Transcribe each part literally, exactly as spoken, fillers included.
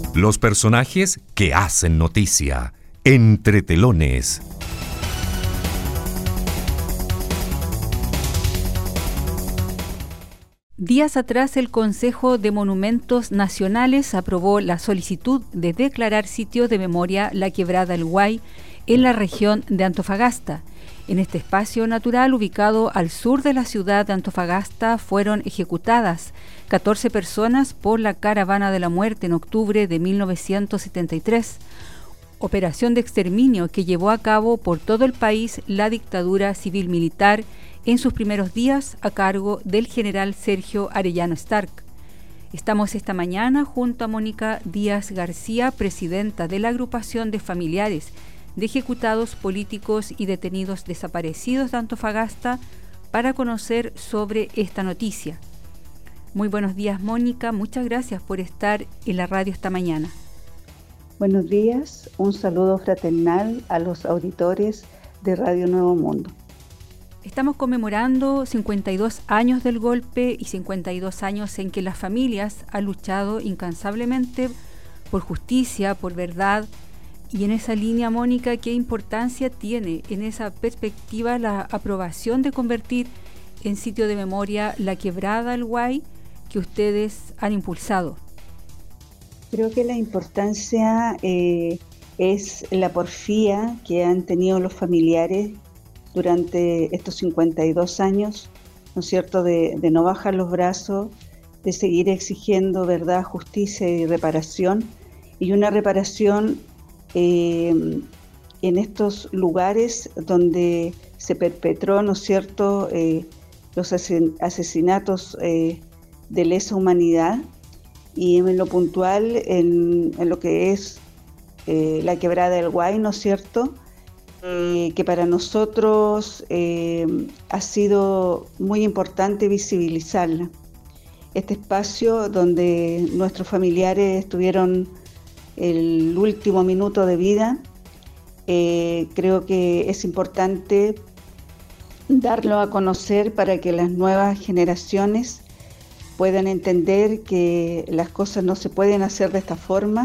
Los personajes que hacen noticia. Entre telones. Días atrás, el Consejo de Monumentos Nacionales aprobó la solicitud de declarar sitio de memoria la Quebrada El Guay en la región de Antofagasta. En este espacio natural ubicado al sur de la ciudad de Antofagasta fueron ejecutadas catorce personas por la Caravana de la Muerte en octubre de mil novecientos setenta y tres, operación de exterminio que llevó a cabo por todo el país la dictadura civil-militar en sus primeros días a cargo del general Sergio Arellano Stark. Estamos esta mañana junto a Mónica Díaz García, presidenta de la agrupación de familiares de ejecutados políticos y detenidos desaparecidos de Antofagasta, para conocer sobre esta noticia. Muy buenos días, Mónica, muchas gracias por estar en la radio esta mañana. Buenos días, un saludo fraternal a los auditores de Radio Nuevo Mundo. Estamos conmemorando cincuenta y dos años del golpe y cincuenta y dos años en que las familias han luchado incansablemente por justicia, por verdad. Y en esa línea, Mónica, ¿qué importancia tiene en esa perspectiva la aprobación de convertir en sitio de memoria la Quebrada El Guay que ustedes han impulsado? Creo que la importancia eh, es la porfía que han tenido los familiares durante estos cincuenta y dos años, ¿no es cierto?, de, de no bajar los brazos, de seguir exigiendo verdad, justicia y reparación, y una reparación eh, en estos lugares donde se perpetró, ¿no es cierto?, eh, los asesinatos eh, de lesa humanidad, y en lo puntual, en, en lo que es eh, la Quebrada del Guay, ¿no es cierto?, Eh, que para nosotros eh, ha sido muy importante visibilizarla. Este espacio donde nuestros familiares estuvieron el último minuto de vida, eh, creo que es importante darlo a conocer para que las nuevas generaciones puedan entender que las cosas no se pueden hacer de esta forma.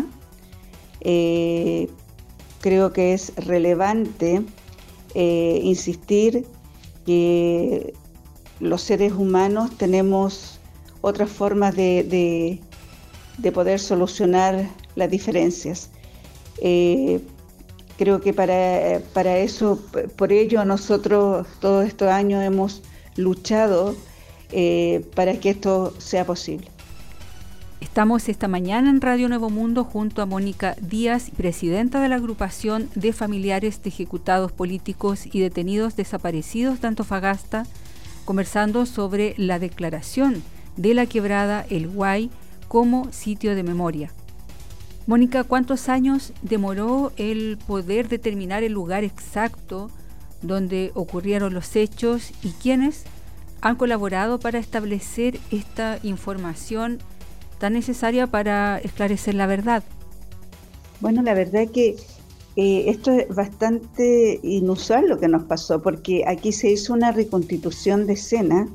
Eh, Creo que es relevante eh, insistir que los seres humanos tenemos otras formas de, de, de poder solucionar las diferencias. Eh, creo que para, para eso, por ello nosotros todos estos años hemos luchado eh, para que esto sea posible. Estamos esta mañana en Radio Nuevo Mundo junto a Mónica Díaz, presidenta de la agrupación de familiares de ejecutados políticos y detenidos desaparecidos de Antofagasta, conversando sobre la declaración de la Quebrada El Guay como sitio de memoria. Mónica, ¿cuántos años demoró el poder determinar el lugar exacto donde ocurrieron los hechos y quiénes han colaborado para establecer esta información tan necesaria para esclarecer la verdad? Bueno, la verdad es que eh, esto es bastante inusual lo que nos pasó, porque aquí se hizo una reconstitución de escena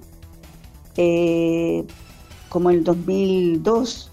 eh, como el dos mil dos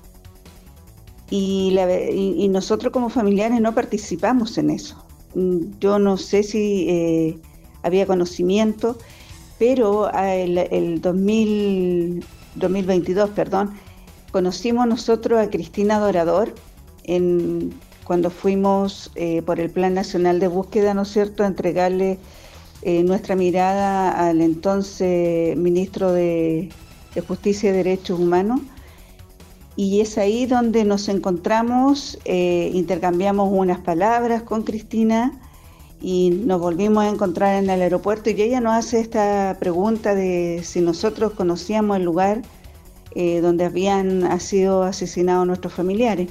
y, la, y, y nosotros como familiares no participamos en eso. Yo no sé si eh, había conocimiento, pero el, el dos mil, dos mil veintidós, perdón, conocimos nosotros a Cristina Dorador en, cuando fuimos eh, por el Plan Nacional de Búsqueda, ¿no es cierto?, a entregarle eh, nuestra mirada al entonces ministro de, de Justicia y Derechos Humanos. Y es ahí donde nos encontramos, eh, intercambiamos unas palabras con Cristina y nos volvimos a encontrar en el aeropuerto, y ella nos hace esta pregunta de si nosotros conocíamos el lugar Eh, donde habían sido asesinados nuestros familiares.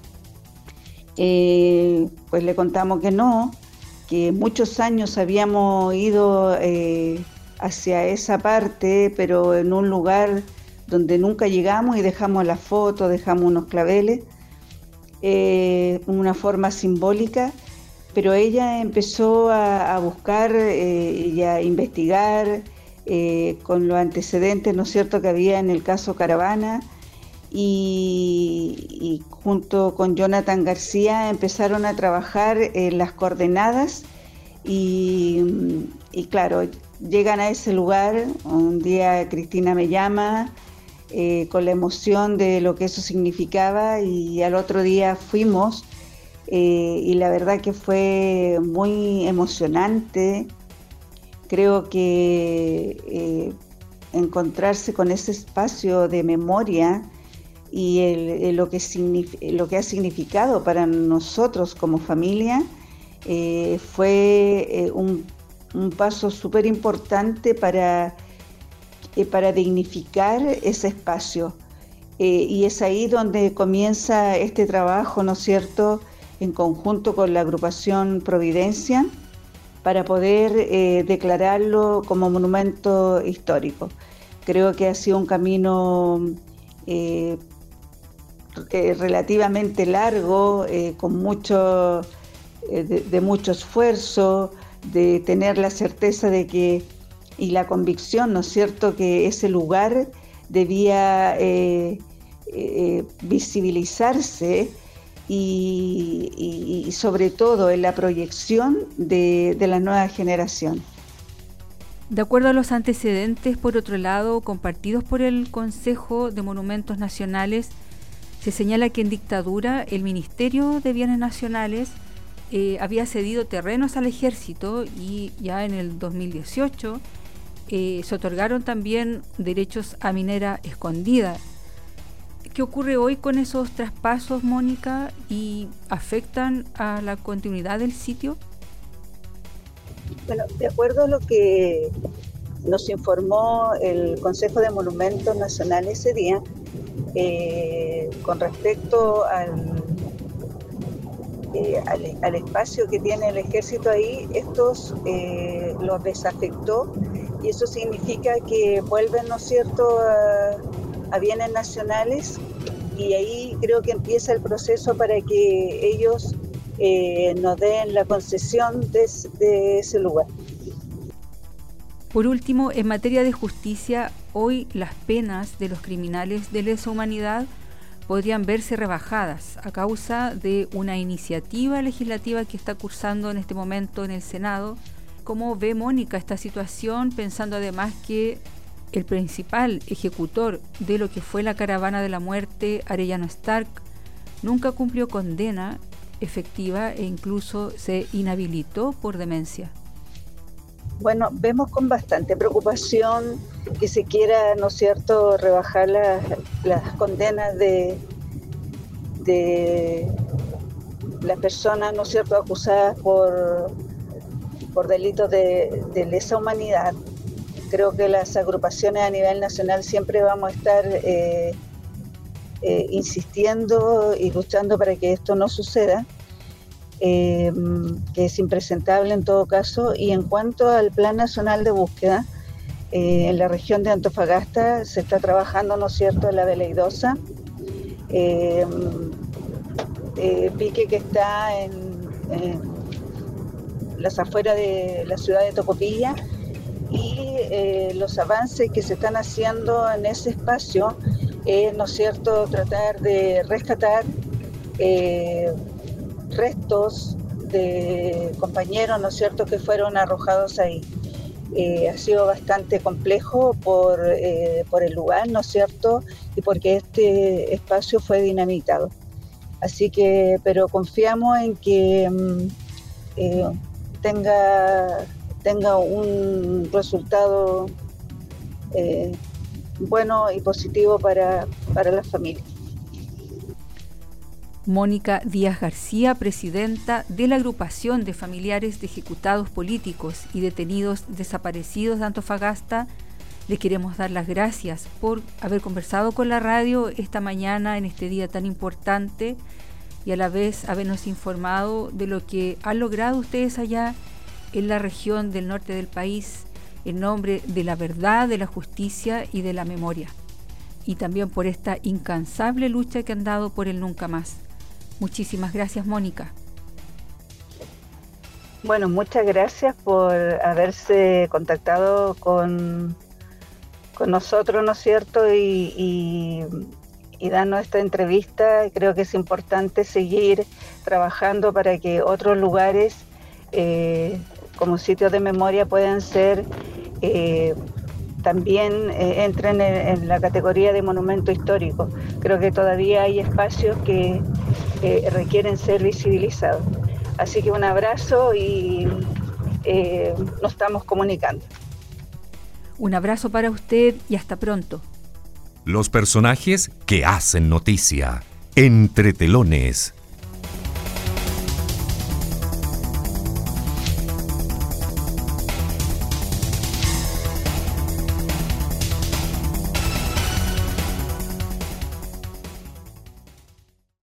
Eh, pues le contamos que no, que muchos años habíamos ido eh, hacia esa parte, pero en un lugar donde nunca llegamos, y dejamos la foto, dejamos unos claveles, eh, una forma simbólica, pero ella empezó a, a buscar eh, y a investigar, Eh, con los antecedentes, ¿no es cierto?, que había en el caso Caravana, y, y junto con Jonathan García empezaron a trabajar en las coordenadas y, y claro, llegan a ese lugar. Un día Cristina me llama eh, con la emoción de lo que eso significaba y al otro día fuimos eh, y la verdad que fue muy emocionante. Creo que eh, encontrarse con ese espacio de memoria y el, el, lo, que lo que ha significado para nosotros como familia eh, fue eh, un, un paso súper importante para, eh, para dignificar ese espacio. Eh, y es ahí donde comienza este trabajo, ¿no es cierto?, en conjunto con la agrupación Providencia, para poder eh, declararlo como monumento histórico. Creo que ha sido un camino eh, eh, relativamente largo, eh, con mucho, eh, de, de mucho esfuerzo, de tener la certeza de que, y la convicción, ¿no es cierto?, que ese lugar debía eh, eh, visibilizarse Y, y, y sobre todo en la proyección de, de la nueva generación. De acuerdo a los antecedentes, por otro lado, compartidos por el Consejo de Monumentos Nacionales, se señala que en dictadura el Ministerio de Bienes Nacionales eh, había cedido terrenos al ejército y ya en el dos mil dieciocho eh, se otorgaron también derechos a Minera Escondida. ¿Qué ocurre hoy con esos traspasos, Mónica, y afectan a la continuidad del sitio? Bueno, de acuerdo a lo que nos informó el Consejo de Monumentos Nacionales ese día, eh, con respecto al, eh, al, al espacio que tiene el ejército ahí, estos eh, los desafectó y eso significa que vuelven, ¿no es cierto?, a, a bienes nacionales y ahí creo que empieza el proceso para que ellos eh, nos den la concesión de, de ese lugar. Por último, en materia de justicia, hoy las penas de los criminales de lesa humanidad podrían verse rebajadas a causa de una iniciativa legislativa que está cursando en este momento en el Senado. ¿Cómo ve, Mónica, esta situación, pensando además que el principal ejecutor de lo que fue la caravana de la muerte, Arellano Stark, nunca cumplió condena efectiva e incluso se inhabilitó por demencia? Bueno, vemos con bastante preocupación que se quiera, ¿no es cierto?, rebajar las, las condenas de, de las personas, ¿no es cierto?, acusadas por, por delitos de, de lesa humanidad. Creo que las agrupaciones a nivel nacional siempre vamos a estar eh, eh, insistiendo y luchando para que esto no suceda. Eh, que es impresentable en todo caso. Y en cuanto al Plan Nacional de Búsqueda, eh, en la región de Antofagasta se está trabajando, ¿no es cierto?, en la Veleidosa, eh, eh, pique que está en, en las afueras de la ciudad de Tocopilla, y eh, los avances que se están haciendo en ese espacio es, ¿no es cierto?, tratar de rescatar eh, restos de compañeros, ¿no es cierto?, que fueron arrojados ahí. Eh, ha sido bastante complejo por, eh, por el lugar, ¿no es cierto?, y porque este espacio fue dinamitado. Así que, pero confiamos en que eh, tenga, tenga un resultado eh, bueno y positivo para, para la familia. Mónica Díaz García, presidenta de la agrupación de familiares de ejecutados políticos y detenidos desaparecidos de Antofagasta, les queremos dar las gracias por haber conversado con la radio esta mañana en este día tan importante y a la vez habernos informado de lo que han logrado ustedes allá en la región del norte del país en nombre de la verdad, de la justicia y de la memoria, y también por esta incansable lucha que han dado por el nunca más. Muchísimas gracias, Mónica. Bueno, muchas gracias por haberse contactado con, con nosotros, ¿no es cierto? Y, y, y darnos esta entrevista. Creo que es importante seguir trabajando para que otros lugares eh, como sitios de memoria puedan ser, eh, también eh, entren en, en la categoría de monumento histórico. Creo que todavía hay espacios que eh, requieren ser visibilizados. Así que un abrazo y eh, nos estamos comunicando. Un abrazo para usted y hasta pronto. Los personajes que hacen noticia. Entre telones.